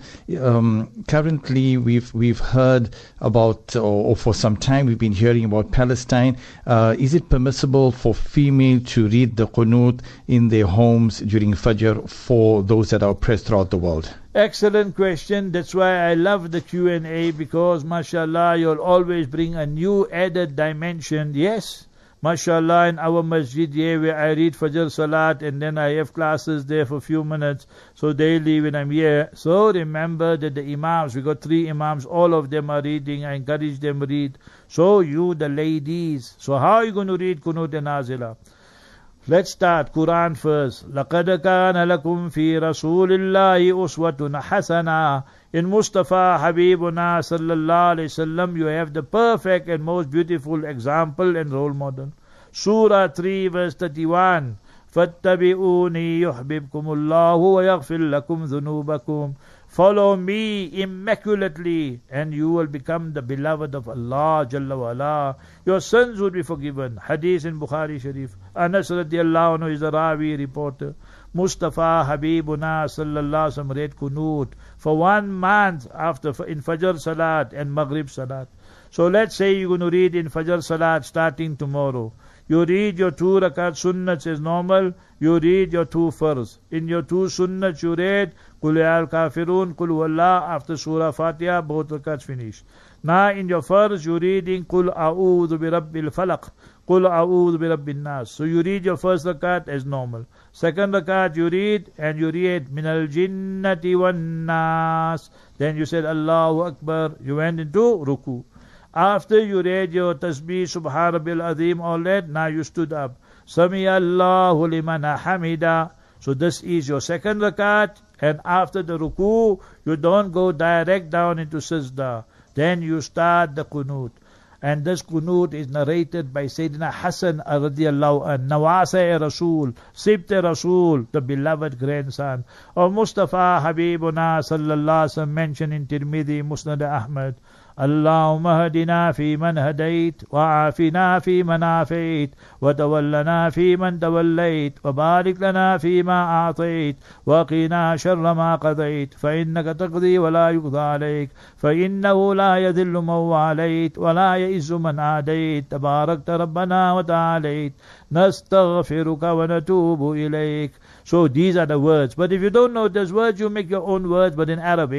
currently we've heard about, or for some time we've been hearing about Palestine. Is it permissible for female to read the Qunut in their homes during Fajr for those that are oppressed throughout the world?
Excellent question. That's why I love the Q&A, because mashallah you'll always bring a new added dimension. Yes, mashallah, in our masjid here where I read Fajr Salat and then I have classes there for a few minutes, so daily when I'm here. So remember that the Imams, we got 3 Imams, all of them are reading. I encourage them to read. So you the ladies, so how are you going to read Qunut and Nazila? Let's start Quran first. لَقَدْ كَانَ لَكُمْ فِي رَسُولِ اللَّهِ أُسْوَةٌ حَسَنَةٌ. In Mustafa Habibuna sallallahu alayhi wasallam, you have the perfect and most beautiful example and role model. Surah 3 verse 31. فَاتَّبِعُونِي يُحْبِبْكُمُ اللَّهُ وَيَغْفِرْ لَكُمْ ذُنُوبَكُمْ. Follow me immaculately and you will become the beloved of Allah Jalla wa Ala. Your sins will be forgiven. Hadith in Bukhari Sharif. Anas radiallahu anhu is a Rawi reporter. Mustafa Habibuna sallallahu alaihi wasallam read Qunut for 1 month in Fajr Salat and Maghrib Salat. So let's say you're going to read in Fajr Salat starting tomorrow. You read your 2 rakat sunnats as normal. You read your 2 farz. In your 2 sunnats you read Qul ya al-Kafirun, Qul huwallah after Surah Fatiha, both rakats finished. Now in your farz you reading Qul a'udhu bi rabbil falaq, Qul a'udhu bi rabbin nas. So you read your first rakat as normal. Second rakat you read and you read Minal jinnati wan nas. Then you said Allahu Akbar. You went into ruku. After you read your tasbih, Subhan Rabbil Azim, all that, now you stood up. Sami Allahu liman hamida. So this is your second rakat, and after the ruku, you don't go direct down into sajda. Then you start the Qunut. And this Qunut is narrated by Sayyidina Hassan radiallahu anhu, Nawasa Rasul, Sibte Rasul, the beloved grandson of Mustafa Habibuna sallallahu alaihi wasallam, mentioned in Tirmidhi, Musnad Ahmad. اللهم اهدنا فيمن هديت وعافنا فيمن عافيت وتولنا فيمن توليت وبارك لنا فيما أعطيت وقنا شر ما قضيت فإنك تقضي ولا يقضى عليك فإنه لا يذل من واليت ولا يئز من عاديت تباركت ربنا وتعاليت نستغفرك ونتوب إليك. So these are the words. But if you don't know these words, you make your own words, but in Arabic.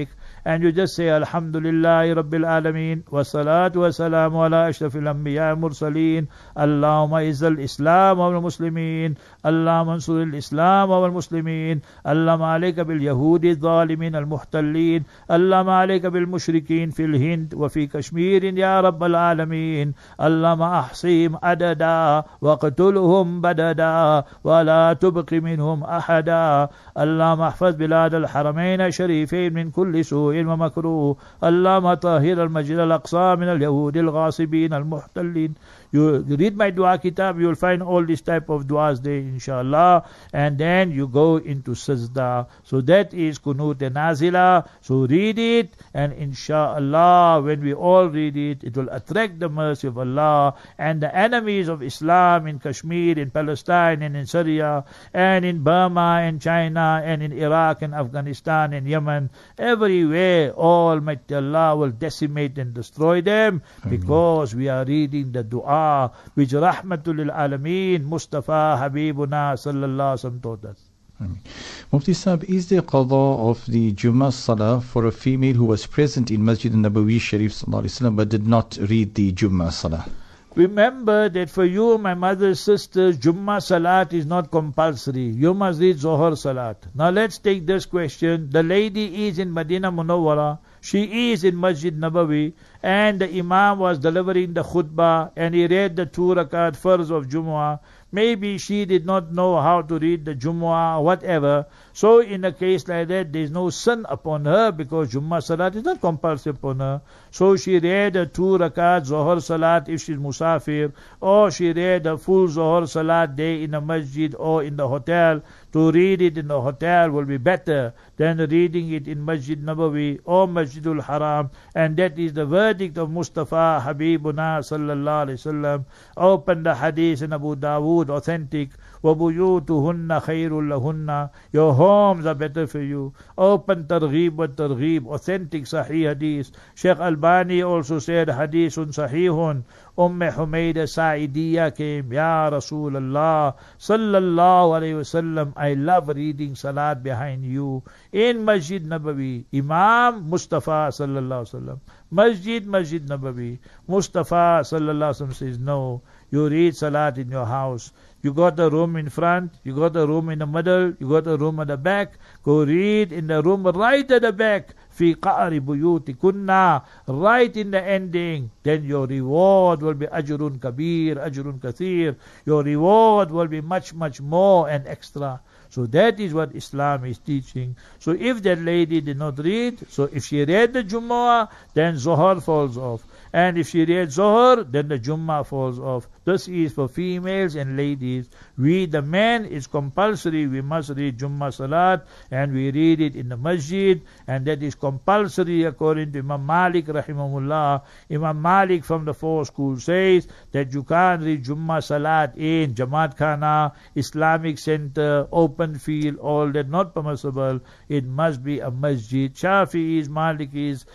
and you just say Alhamdulillahi Rabbil Alameen wa salatu wa salamu ala ashrafil anbiya mursaleen Allahumma izzal Islam wal Muslimin Allahumma ansuril Islam wal Muslimin Allahumma alayka bil Yahudi zalimin al muhtallin Allahumma alayka bil mushrikin fil Hind wa fi Kashmir ya Rabbil Alameen Allahumma ahsihim adada wa qatulhum badada wa la tubqi minhum ahada Allahumma ahfaz bilad al haramain الشريفين من كل سوء ومكروه اللهم طهر المسجد الأقصى من اليهود الغاصبين المحتلين. You read my dua kitab, you will find all this type of duas there, inshallah. And then you go into sajda. So that is kunut nazila. So read it, and inshallah, when we all read it, it will attract the mercy of Allah. And the enemies of Islam in Kashmir, in Palestine, and in Syria, and in Burma, and China, and in Iraq, and Afghanistan, and Yemen, everywhere, Almighty Allah will decimate and destroy them, because we are reading the dua which Rahmatul lil Alameen Mustafa Habibuna sallallahu alaihi wasallam taught us.
Mufti Sahib, is there qada of the Jummah Salah for a female who was present in Masjid al-Nabawi Sharif sallallahu alaihi wasallam but did not read the Jummah Salah?
Remember that for you, my mother's sisters, Jummah Salat is not compulsory. You must read Zohar Salat. Now let's take this question. The lady is in Medina Munawwara. She is in Masjid Nabawi, and the Imam was delivering the khutbah, and he read the 2 rakat farz of Jumu'ah. Maybe she did not know how to read the Jumu'ah or whatever. So in a case like that, there is no sin upon her, because Jummah Salat is not compulsory upon her. So she read a 2 rakat Zohar Salat if she is Musafir, or she read a full Zohar Salat day in a masjid or in the hotel. To read it in the hotel will be better than reading it in Masjid Nabawi or Masjidul Haram. And that is the verdict of Mustafa Habibuna sallallahu alaihi wasallam. Open the hadith in Abu Dawood, authentic. وَبُيُوتُهُنَّ خَيْرٌ لَهُنَّ. Your homes are better for you. Open Targheeb wa Targheeb, authentic Sahih hadith. Sheikh Albani also said hadithun sahihun. Humayda Sa'idiyya came, Ya Rasulullah sallallahu alayhi wasallam, I love reading salat behind you in Masjid Nabawi. Imam Mustafa sallallahu alayhi wasallam. Masjid Nabawi. Mustafa sallallahu alayhi wasallam says, no, you read salat in your house. You got a room in front, you got a room in the middle, you got a room at the back. Go read in the room right at the back. Fi qa'ri buyutikunna, right in the ending. Then your reward will be ajrun kabir, ajrun kathir. Your reward will be much, much more and extra. So that is what Islam is teaching. So if that lady did not read, so if she read the Jummah, then Zohar falls off. And if she read Zohar, then the Jummah falls off. This is for females and ladies. We, the men, is compulsory. We must read Jummah Salat, and we read it in the masjid, and that is compulsory according to Imam Malik rahimahullah. Imam Malik from the 4 schools says that you can't read Jummah Salat in Jamaat Khana, Islamic center, open field, all that not permissible. It must be a masjid. Shafi'is, Malikis,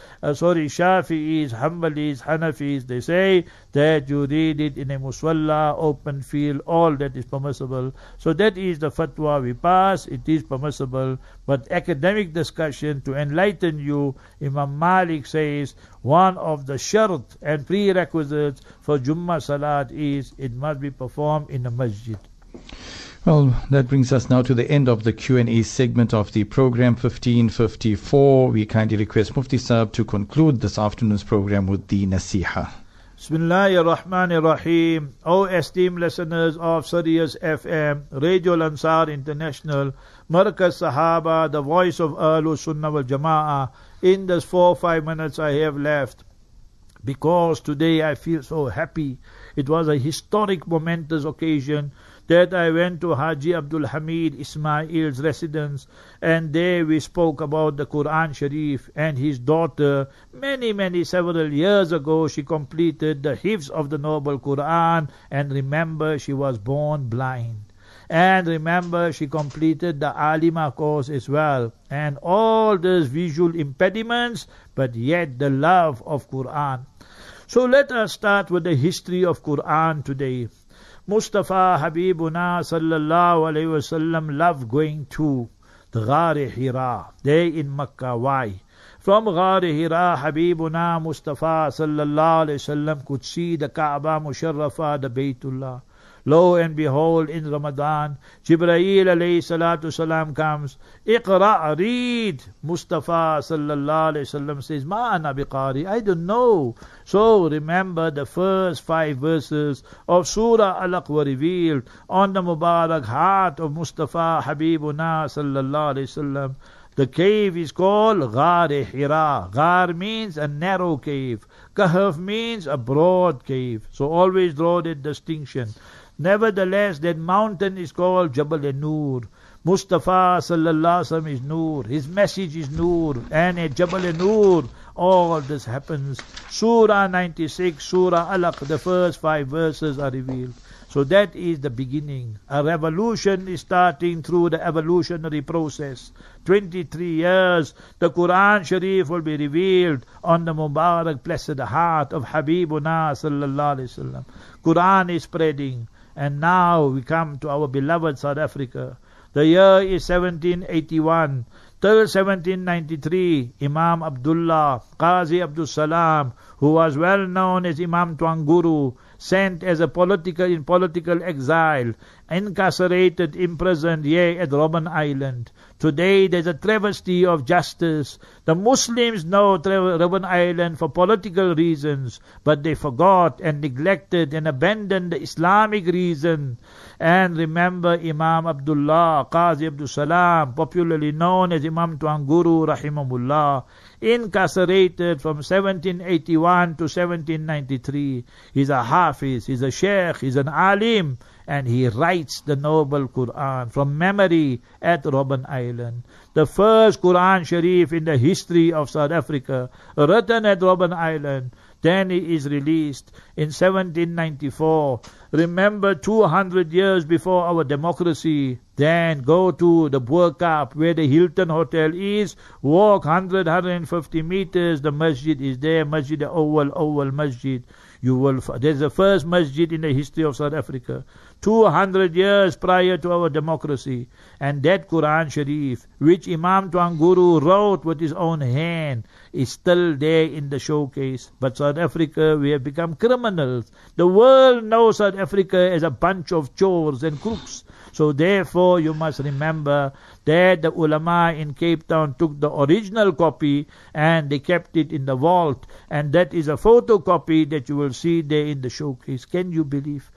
Shafi'is, Hanbalis, Hanafis, they say that you read it in a muswalla, open field, all that is permissible. So that is the fatwa we pass. It is permissible. But academic discussion to enlighten you, Imam Malik says one of the shart and prerequisites for Jummah Salat is it must be performed in a masjid.
Well, that brings us now to the end of the Q&A segment of the program 1554. We kindly request Mufti Sahib to conclude this afternoon's program with the Nasiha.
Bismillahir Rahmanir Rahim. O esteemed listeners of Sirius FM, Radio Ansar International, Markaz Sahaba, the voice of Ahlul Sunnah wal Jama'ah, in this 4 or 5 minutes I have left, because today I feel so happy. It was a historic, momentous occasion that I went to Haji Abdul Hamid Ismail's residence, and there we spoke about the Quran Sharif and his daughter. Several years ago, she completed the hifz of the Noble Quran, and remember, she was born blind. And remember, she completed the Alima course as well. And all these visual impediments, but yet the love of Quran. So let us start with the history of Quran today. Mustafa Habibuna sallallahu alayhi wasallam loved going to the Ghar Hira, there in Makkah. Why? From Ghar Hira, Habibuna Mustafa sallallahu alayhi wasallam could see the Kaaba Musharrafa, the Baytullah. Lo and behold, in Ramadan, Jibreel alayhi salatu salam comes. Iqra, read. Mustafa sallallahu alayhi wasallam says, Ma ana biqari, I don't know. So remember, the first 5 verses of Surah Alaq were revealed on the Mubarak heart of Mustafa Habibuna sallallahu alayhi wasallam. The cave is called Ghar Hira. Ghar means a narrow cave. Kahf means a broad cave. So always draw that distinction. Nevertheless, that mountain is called Jabal Nur. Mustafa sallallahu alaihi wasallam is Nur. His message is Nur. And at Jabal Nur, all this happens. Surah 96, Surah Alaq, the first 5 verses are revealed. So that is the beginning. A revolution is starting through the evolutionary process. 23 years, the Quran Sharif will be revealed on the Mubarak blessed heart of Habibuna sallallahu alaihi wasallam. Quran is spreading. And now we come to our beloved South Africa. The year is 1781. Till 1793, Imam Abdullah, Qazi Abdul Salam, who was well known as Imam Twanguru, sent as a in political exile, incarcerated, imprisoned here at Robben Island. Today there's a travesty of justice. The Muslims know Robben Island for political reasons, but they forgot and neglected and abandoned the Islamic reason. And remember Imam Abdullah, Qazi Abdul Salam, popularly known as Imam Twanguru rahimahullah, incarcerated from 1781 to 1793. He's a Hafiz, he's a Sheikh, he's an Alim, and he writes the noble Quran from memory at Robben Island. The first Quran Sharif in the history of South Africa, written at Robben Island. Then he is released in 1794. Remember, 200 years before our democracy. Then go to the Burkap where the Hilton Hotel is. Walk 150 meters. The masjid is there. Masjid Awal Masjid. There's the first masjid in the history of South Africa. 200 years prior to our democracy. And that Quran Sharif, which Imam Twanguru wrote with his own hand, is still there in the showcase. But South Africa, we have become criminals. The world knows South Africa as a bunch of chores and crooks. So therefore, you must remember that the ulama in Cape Town took the original copy and they kept it in the vault. And that is a photocopy that you will see there in the showcase. Can you believe?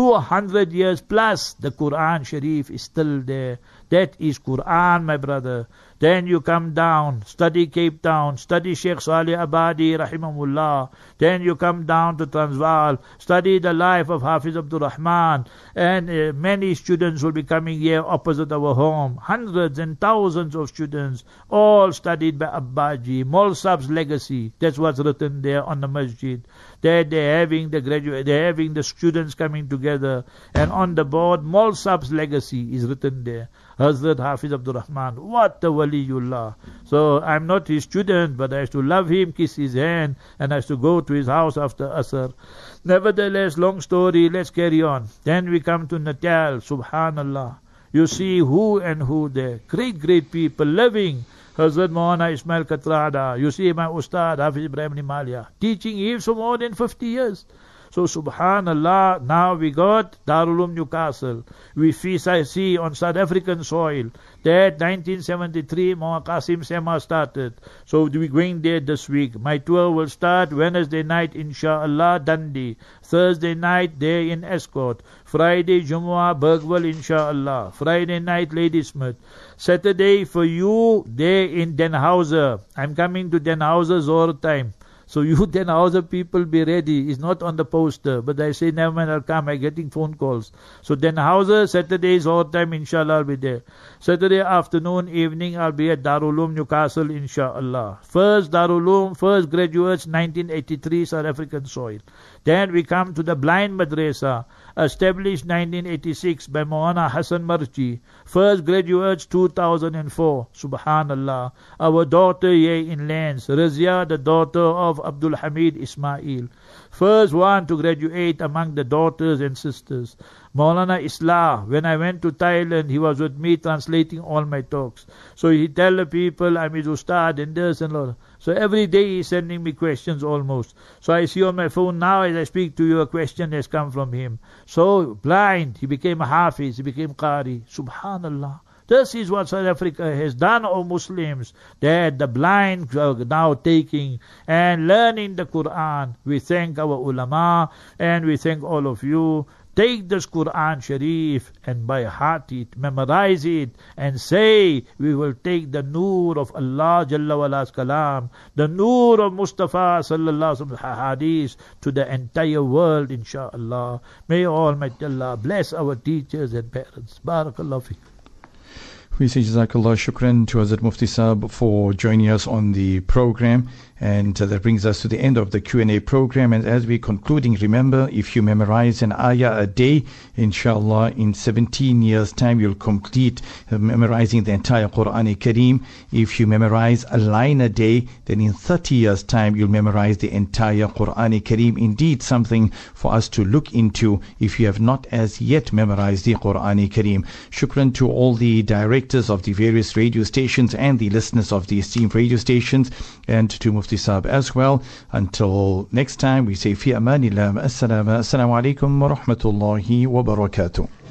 200 years plus, the Quran Sharif is still there. That is Quran, my brother. Then you come down, study Cape Town, study Sheikh Saleh Abadi, rahimahullah. Then you come down to Transvaal, study the life of Hafiz Abdul Rahman. And many students will be coming here opposite our home. Hundreds and thousands of students, all studied by Abbaji. Molsab's legacy, that's what's written there on the masjid. There they're having the students coming together. And on the board, Molsab's legacy is written there. Hazrat Hafiz Abdul Rahman, what a waliullah. So I'm not his student, but I have to love him, kiss his hand, and I have to go to his house after Asr. Nevertheless, long story, let's carry on. Then we come to Natal, subhanallah. You see who and who there. Great people living. Hazrat Maulana Ismail Katrada. You see my Ustad Hafiz Ibrahim Nimalia teaching him for more than 50 years. So subhanallah, now we got Darul Uloom Newcastle. We see on South African soil that 1973 Mohammed Qasim Sema started. So we're going there this week. My tour will start Wednesday night, inshallah, Dundee. Thursday night there in Escort. Friday Jumu'ah, Bergwell, inshallah. Friday night Ladysmith. Saturday for you there in Den Hauser. I'm coming to Den Hauser Zohar time. So you Den Hauser people be ready. It's not on the poster. But I say never mind, I'll come. I'm getting phone calls. So Den Hauser, Saturday is all time, inshallah, I'll be there. Saturday afternoon, evening, I'll be at Darul Uloom Newcastle, inshallah. First Darul Uloom, first graduates, 1983, South African soil. Then we come to the Blind Madrasa, established 1986 by Maulana Hassan Marchi. First graduates 2004. Subhanallah. Our daughter here in Lens, Razia, the daughter of Abdul Hamid Ismail. First one to graduate among the daughters and sisters. Maulana Islah, when I went to Thailand, he was with me translating all my talks. So he tell the people, I'm his ustad and this and all. So every day he's sending me questions almost. So I see on my phone now as I speak to you, a question has come from him. So blind, he became a hafiz, he became qari. Subhanallah. This is what South Africa has done, O Muslims, that the blind are now taking and learning the Quran. We thank our ulama and we thank all of you. Take this Quran Sharif and by heart it, memorize it and say, we will take the Noor of Allah Jalla Wala's Kalam, the Noor of Mustafa Sallallahu Alaihi Wasallam Hadith to the entire world, inshaAllah. May Almighty Allah bless our teachers and parents. Barakallahu fiqh.
We say Jazakallah Shukran to Hazrat Mufti Sahib for joining us on the program. And that brings us to the end of the Q&A program. And as we're concluding, remember, if you memorize an ayah a day, inshallah, in 17 years' time, you'll complete memorizing the entire Quran Kareem. If you memorize a line a day, then in 30 years' time, you'll memorize the entire Quran Kareem. Indeed, something for us to look into if you have not as yet memorized the Quran Kareem. Shukran to all the directors of the various radio stations and the listeners of the esteemed radio stations, and to Mufti Sahib as well. Until next time, we say fi amanillah. Assalamu alaikum wa rahmatullahi wa barakatuh.